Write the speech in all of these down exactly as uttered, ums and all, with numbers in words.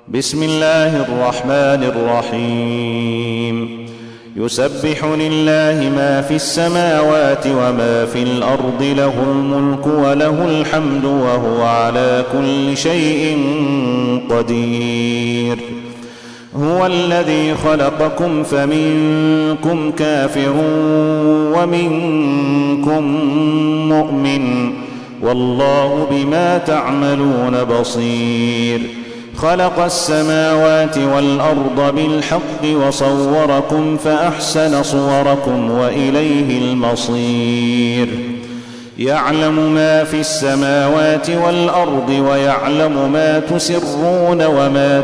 بسم الله الرحمن الرحيم يسبح لله ما في السماوات وما في الأرض له الملك وله الحمد وهو على كل شيء قدير هو الذي خلقكم فمنكم كافر ومنكم مؤمن والله بما تعملون بصير خلق السماوات والأرض بالحق وصوركم فأحسن صوركم وإليه المصير يعلم ما في السماوات والأرض ويعلم ما تسرون وما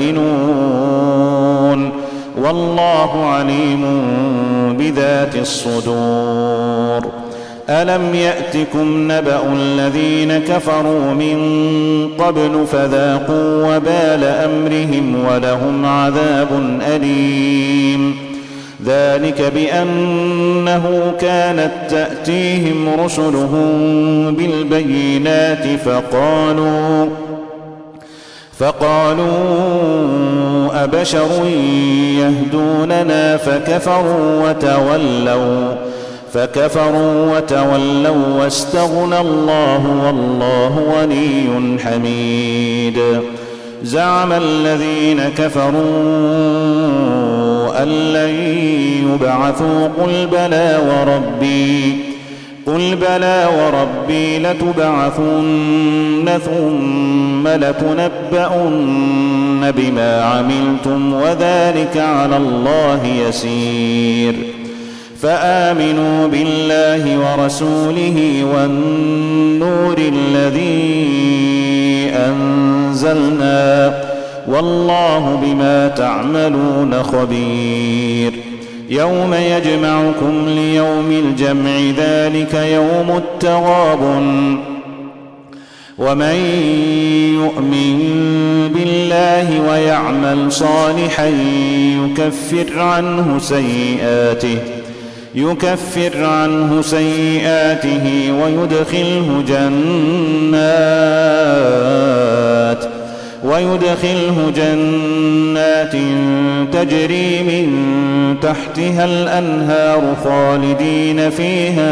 تعلنون والله عليم بذات الصدور ألم يأتكم نبأ الذين كفروا من قبل فذاقوا وبال أمرهم ولهم عذاب أليم ذلك بأنه كانت تأتيهم رسلهم بالبينات فقالوا فقالوا أبشر يهدوننا فكفروا وتولوا فكفروا وتولوا واستغنى الله والله غني حميد زعم الذين كفروا أن لن يبعثوا قل بلى وربي قل بلى وربي لتبعثن ثم لتنبؤن بما عملتم وذلك على الله يسير فآمنوا بالله ورسوله والنور الذي أنزلنا والله بما تعملون خبير يوم يجمعكم ليوم الجمع ذلك يوم التغابن ومن يؤمن بالله ويعمل صالحا يكفر عنه سيئاته يكفر عنه سيئاته ويدخله جنات ويدخله جنات تجري من تحتها الأنهار خالدين فيها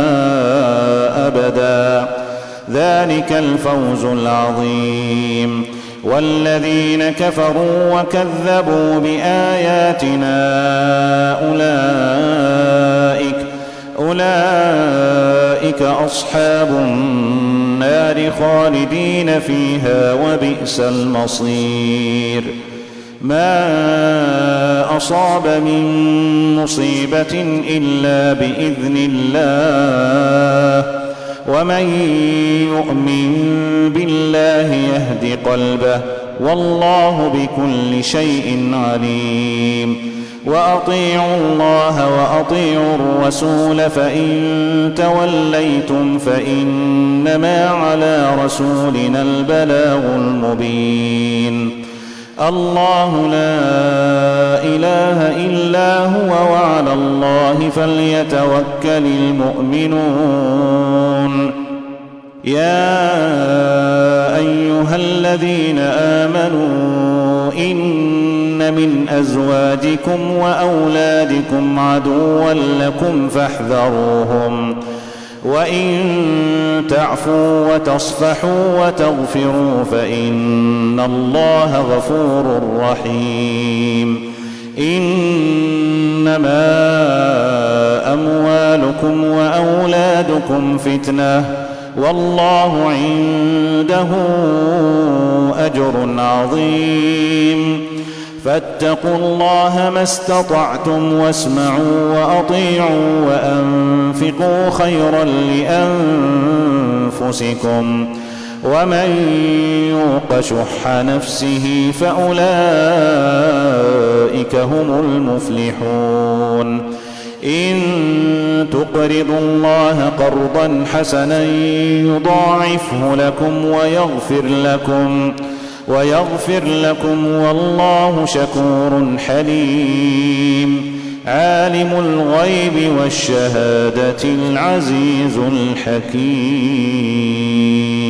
أبدا ذلك الفوز العظيم والذين كفروا وكذبوا بآياتنا أولئك أولئك أصحاب النار خالدين فيها وبئس المصير ما أصاب من مصيبة إلا بإذن الله ومن يؤمن بالله يهد قلبه والله بكل شيء عليم وأطيعوا الله وأطيعوا الرسول فإن توليتم فإنما على رسولنا البلاغ المبين الله لا إله إلا هو وعلى الله فليتوكل المؤمنون يا أيها الذين آمنوا إن من أزواجكم وأولادكم عدوا لكم فاحذروهم وإن تعفوا وتصفحوا وتغفروا فإن الله غفور رحيم إنما أموالكم وأولادكم فتنة والله عنده أجر عظيم فاتقوا الله ما استطعتم واسمعوا وأطيعوا وأنفقوا خيرا لأنفسكم ومن يوق شح نفسه فأولئك هم المفلحون إن تقرضوا الله قرضا حسنا يضاعفه لكم ويغفر لكم ويغفر لكم والله شكور حليم عالم الغيب والشهادة العزيز الحكيم.